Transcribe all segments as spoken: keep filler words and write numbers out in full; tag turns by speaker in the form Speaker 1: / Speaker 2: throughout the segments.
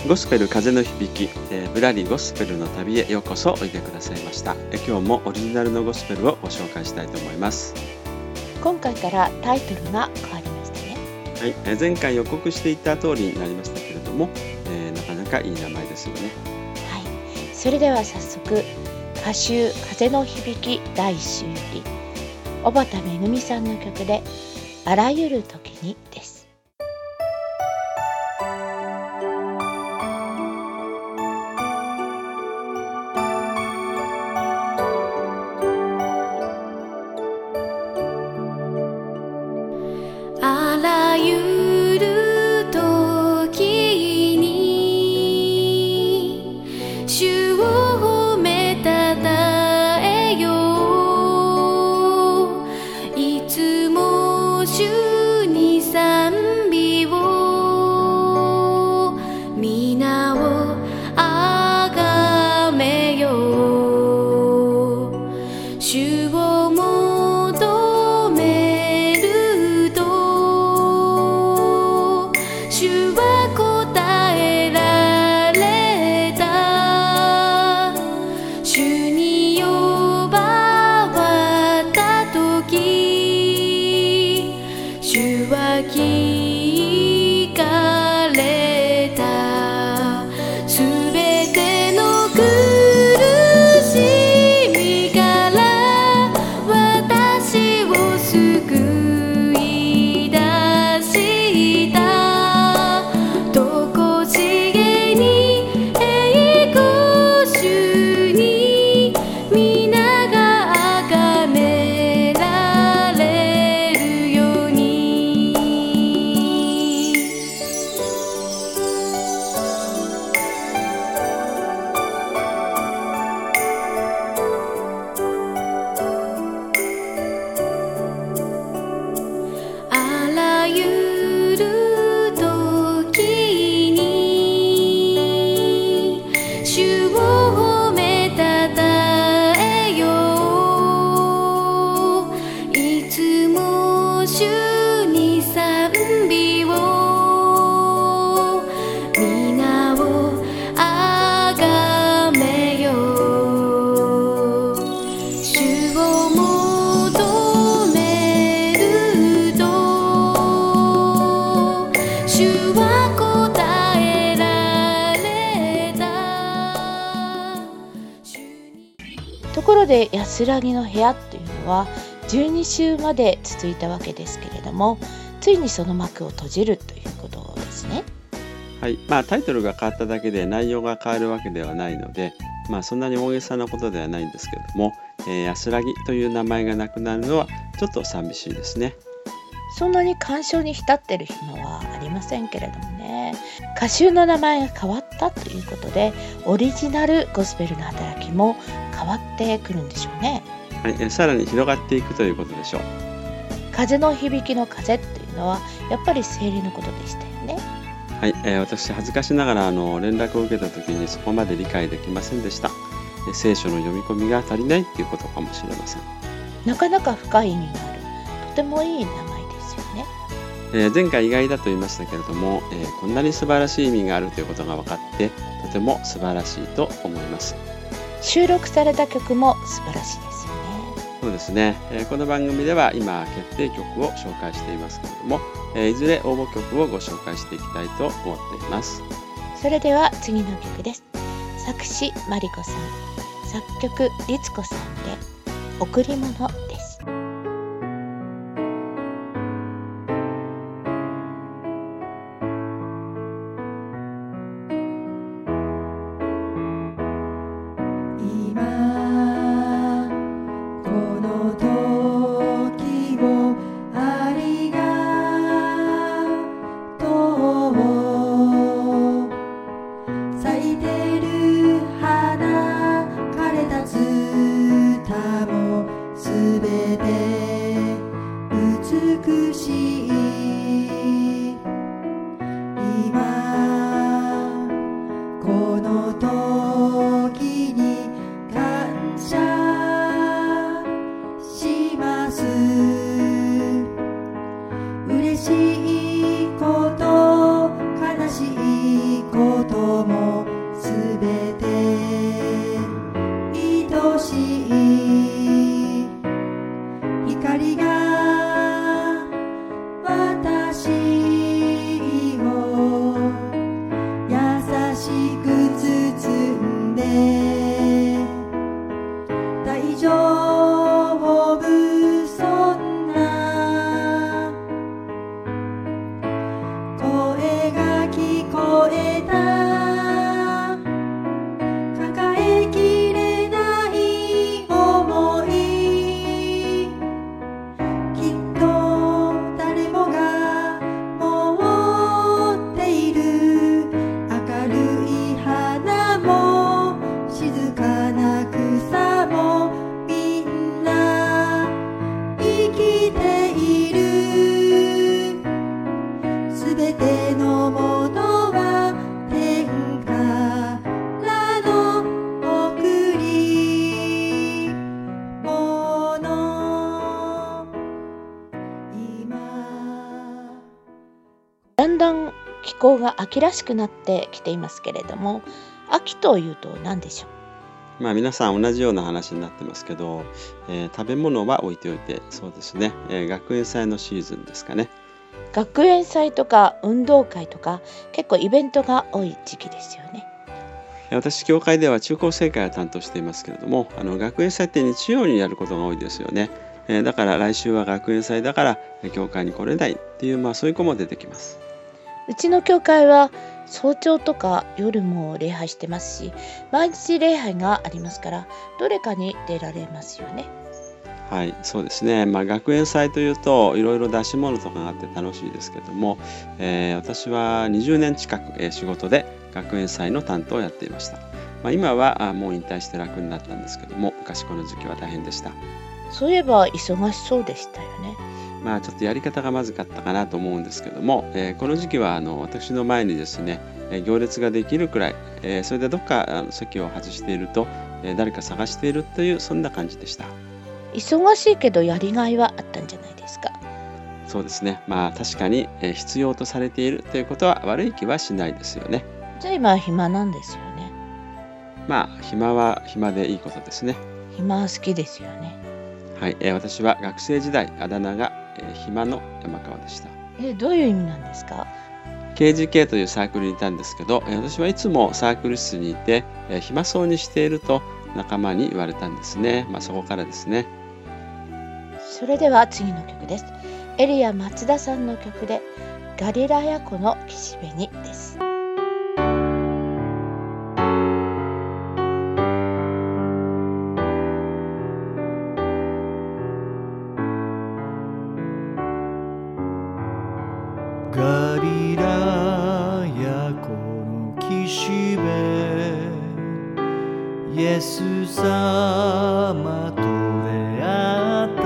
Speaker 1: ゴスペル風の響き、えー、ぶらりゴスペルの旅へようこそおいでくださいました。え今日もオリジナルのゴスペルをご紹介したいと思います。
Speaker 2: 今回からタイトルが変わりましたね。
Speaker 1: はい、えー、前回予告していた通りになりましたけれども、えー、なかなかいい名前ですよね。
Speaker 2: はい、それでは早速歌集風の響きだいいっ週より小畑めぐみさんの曲であらゆる時にです。
Speaker 3: あらゆる時に主を褒めたたえよう。いつも主に賛美を皆をあがめよう。主を求めると主は答えられた。主に呼ばわったとき主は聞かれた。すべての苦しみから私を救い出した。とこしげに栄光主に皆が崇められるように。あらゆる時に主を褒めたたえよう。いつも主に賛美を皆をあがめよう。主を求めると主は答えられた。主に
Speaker 2: ところで安らぎの部屋というのはじゅうに週まで続いたわけですけれども、ついにその幕を閉じるということですね。
Speaker 1: はい、まあタイトルが変わっただけで内容が変わるわけではないので、まあそんなに大げさなことではないんですけれども、えー、安らぎという名前がなくなるのはちょっと寂しいですね。
Speaker 2: そんなに感傷に浸ってる暇はありませんけれどもね。歌集の名前が変わったということで、オリジナルゴスペルの働きも変わってくるんでしょうね。
Speaker 1: はい、えーさらに広がっていくということでしょう。
Speaker 2: 風の響きの風っていうのはやっぱり聖霊のことでしたよね。
Speaker 1: はい、えー私恥ずかしながらあの連絡を受けた時にそこまで理解できませんでした。えー聖書の読み込みが足りないっていうことかもしれません。
Speaker 2: なかなか深い意味がある、とてもいい名前ですよね。
Speaker 1: えー前回意外だと言いましたけれども、えーこんなに素晴らしい意味があるということが分かってとても素晴らしいと思います。
Speaker 2: 収録された曲も素晴らしいですよね。
Speaker 1: そうですね、えーこの番組では今決定曲を紹介していますけれども、えーいずれ応募曲をご紹介していきたいと思っています。
Speaker 2: それでは次の曲です。作詞マリコさん、作曲律子さんで贈り物です。
Speaker 4: 今この時をありがとう。咲いてる花枯れたツタもすべ愛しい光が私を優しく包んで大丈夫そんな声が聞こえた抱えきれない想いきっと誰もが持っている明るい花も静かな草もみんな生きているすべてのものは天からの贈り物今
Speaker 2: だんだん気候が秋らしくなってきていますけれども、秋というと何でしょう？
Speaker 1: まあ皆さん同じような話になってますけど、えー食べ物は置いておいて、そうですね、えー学園祭のシーズンですかね。
Speaker 2: 学園祭とか運動会とか結構イベントが多い時期ですよね。
Speaker 1: えー私、教会では中高生会を担当していますけれども、あの学園祭って日曜にやることが多いですよね。えーだから来週は学園祭だからえー教会に来れないっていう、まあそういう子も出てきます。
Speaker 2: うちの教会は早朝とか夜も礼拝してますし、毎日礼拝がありますからどれかに出られますよね。
Speaker 1: はい、そうですね。まあ学園祭というといろいろ出し物とかがあって楽しいですけども、えー私はにじゅうねん近く、えー仕事で学園祭の担当をやっていました。まあ、今はあもう引退して楽になったんですけども、昔この時期は大変でした。
Speaker 2: そういえば忙しそうでしたよね。
Speaker 1: まあちょっとやり方がまずかったかなと思うんですけども、えーこの時期はあの私の前にですね、えー行列ができるくらい、えーそれでどっかあの席を外していると、えー誰か探しているというそんな感じでした。
Speaker 2: 忙しいけどやりがいはあったんじゃないですか。
Speaker 1: そうですね。まあ確かに、えー必要とされているということは悪い気はしないですよね。
Speaker 2: じゃあ今は暇なんですよね。
Speaker 1: まあ暇は暇でいいことですね。
Speaker 2: 暇は好きですよね。
Speaker 1: はい、えー私は学生時代あだ名が、えー暇の山川でした。
Speaker 2: え、どういう意味なんですか？
Speaker 1: ケージーケー というサークルにいたんですけど、えー私はいつもサークル室にいて、えー暇そうにしていると仲間に言われたんですね。まあそこからですね。
Speaker 2: それでは次の曲です。エリア松田さんの曲でガリラヤ湖の岸辺にです。
Speaker 5: ガリラヤ湖の岸辺、イエス様と出会った。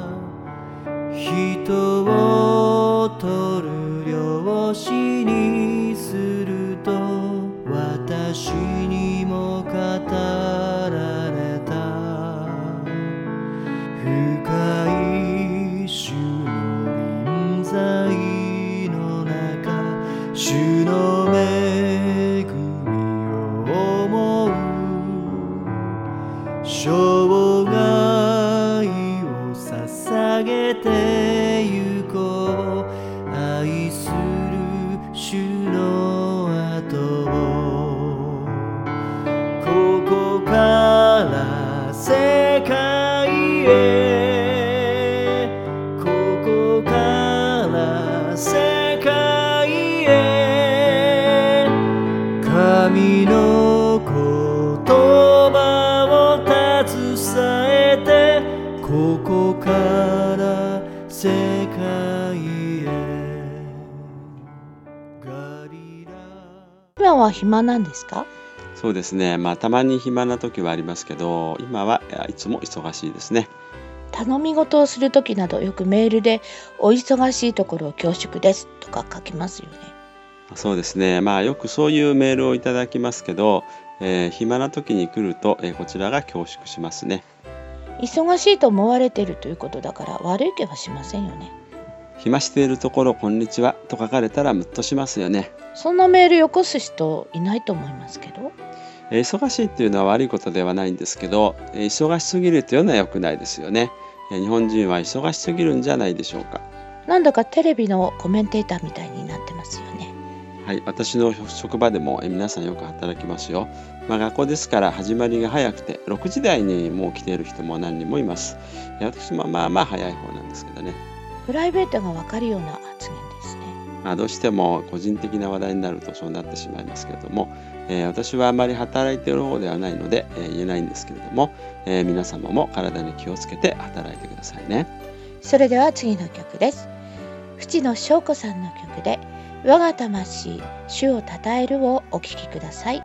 Speaker 5: 人を取る漁師にすると私にも語られた。深い主の臨在の中、主の恵みを思う。生涯を捧げてゆこう。愛する主の後を。ここから世界へ、ここから世界へ。神の言葉を携えて、ここから世界へ。ガリラ。
Speaker 2: 今は暇なんですか？
Speaker 1: そうですね。まあたまに暇な時はありますけど、今はいつも忙しいですね。
Speaker 2: 頼み事をするときなどよくメールでお忙しいところ恐縮ですとか書きますよね。
Speaker 1: そうですね。まあよくそういうメールをいただきますけど、えー暇な時に来ると、えーこちらが恐縮しますね。
Speaker 2: 忙しいと思われているということだから悪い気はしませんよね。
Speaker 1: 暇しているところこんにちはと書かれたらムッとしますよね。
Speaker 2: そんなメールよこす人いないと思いますけど。
Speaker 1: えー忙しいっていうのは悪いことではないんですけど、えー忙しすぎるというのは良くないですよね。えー日本人は忙しすぎるんじゃないでしょうか。
Speaker 2: なんだかテレビのコメンテーターみたいになってますよね。
Speaker 1: はい、私の職場でもえー皆さんよく働きますよ。まあ、学校ですから始まりが早くてろくじ台にもう来ている人も何人もいます。えー私もまあまあ早い方なんですけどね。
Speaker 2: プライベートがわかるような発言ですね。
Speaker 1: まあ、どうしても個人的な話題になるとそうなってしまいますけれども、えー私はあまり働いている方ではないので、えー言えないんですけれども、えー皆様も体に気をつけて働いてくださいね。
Speaker 2: それでは次の曲です。淵野翔子さんの曲で「我が魂主をたたえる」をお聴きください。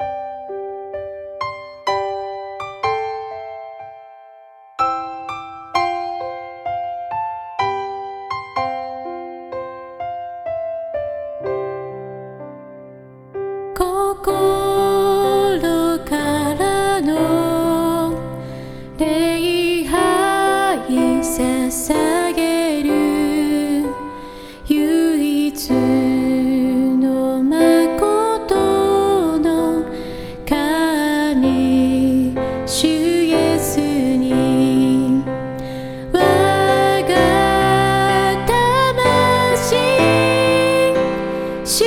Speaker 3: 心からの礼拝捧げる唯一の誠の神主イエスに我が魂主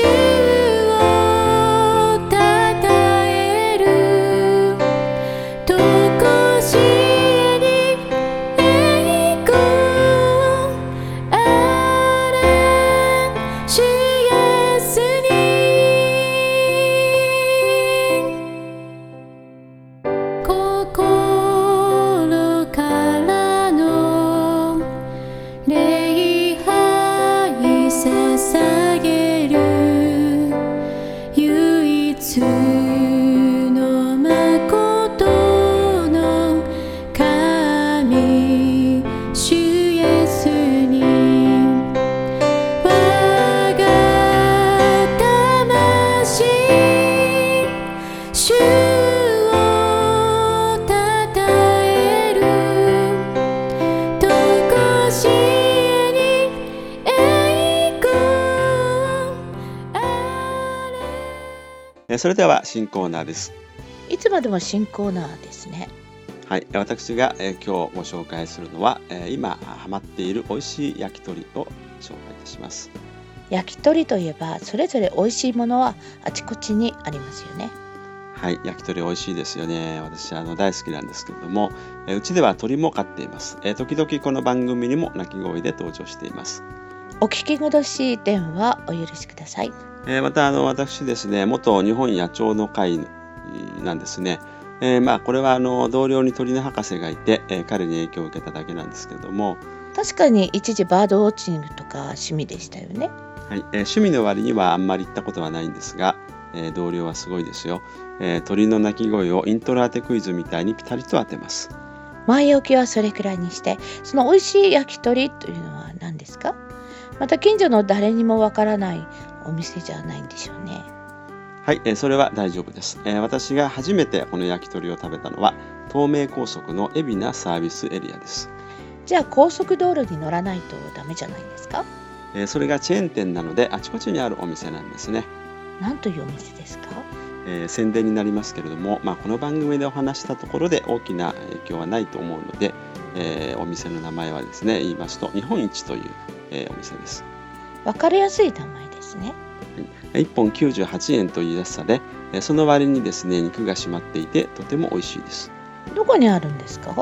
Speaker 1: それでは新コーナーです。
Speaker 2: いつまでも新コーナーですね。
Speaker 1: はい、私が、えー今日ご紹介するのは、えー今ハマっている美味しい焼き鳥を紹介いたします。
Speaker 2: 焼き鳥といえばそれぞれ美味しいものはあちこちにありますよね。
Speaker 1: はい、焼き鳥美味しいですよね。私あの大好きなんですけれども、えーうちでは鳥も飼っています。えー時々この番組にも鳴き声で登場しています。
Speaker 2: お聞き苦しい点はお許しください。
Speaker 1: えーまたあの私ですね、元日本野鳥の会なんですね。えーまあこれはあの同僚に鳥の博士がいて、えー彼に影響を受けただけなんですけれども、
Speaker 2: 確かに一時バードウォッチングとか趣味でしたよね。
Speaker 1: はい、えー趣味の割にはあんまり行ったことはないんですが、えー同僚はすごいですよ。えー鳥の鳴き声をイントロ当てクイズみたいにピタリと当てます。
Speaker 2: 前置きはそれくらいにして、その美味しい焼き鳥というのは何ですか？また近所の誰にもわからないお店じゃないんでしょうね。
Speaker 1: はい、えーそれは大丈夫です。えー私が初めてこの焼き鳥を食べたのは東名高速の海老名サービスエリアです。
Speaker 2: じゃあ高速道路に乗らないとダメじゃないですか？
Speaker 1: えーそれがチェーン店なのであちこちにあるお店なんですね。
Speaker 2: 何というお店ですか？
Speaker 1: えー宣伝になりますけれども、まあ、この番組でお話したところで大きな影響はないと思うので、えーお店の名前はですね、言いますと日本一という、えーお店です。
Speaker 2: わかりやすい名前ですね。
Speaker 1: いっぽんきゅうじゅうはちえんという安さで、えーその割にですね、肉が締まっていてとても美味しいです。
Speaker 2: どこにあるんですか？
Speaker 1: はい、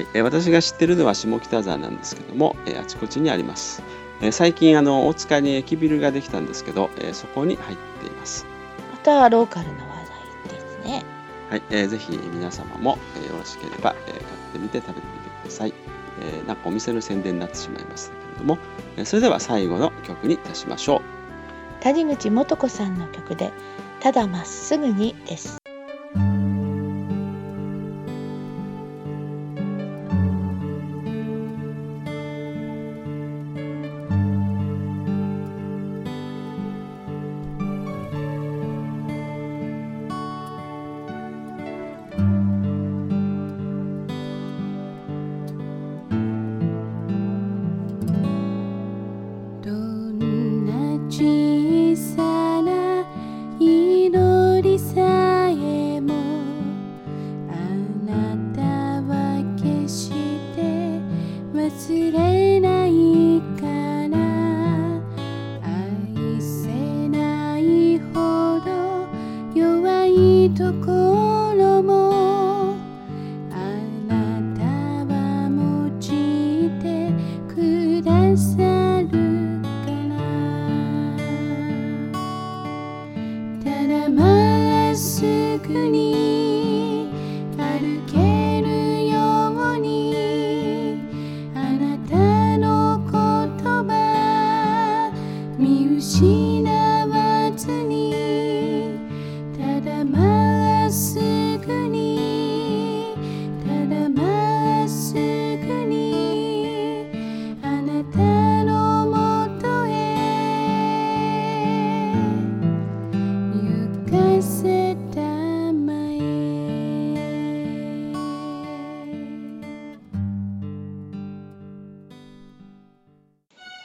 Speaker 1: えー私が知ってるのは下北沢なんですけども、えーあちこちにあります。えー最近あの大塚に駅ビルができたんですけど、えーそこに入っています。
Speaker 2: またローカルな話題ですね。
Speaker 1: はい、えーぜひ皆様も、えーよろしければ、えー買ってみて食べてみてください。えーなんかお店の宣伝になってしまいましたけれども、えーそれでは最後の曲にいたしましょう。
Speaker 2: 谷口素子さんの曲で「ただまっすぐに」です。
Speaker 3: どんな小さな祈りさえ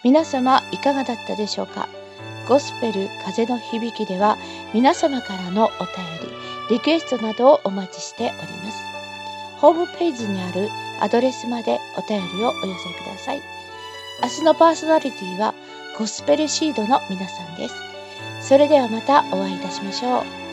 Speaker 2: 皆様いかがだったでしょうか。ゴスペル風の響きでは皆様からのお便り、リクエストなどをお待ちしております。ホームページにあるアドレスまでお便りをお寄せください。明日のパーソナリティはゴスペルシードの皆さんです。それではまたお会いいたしましょう。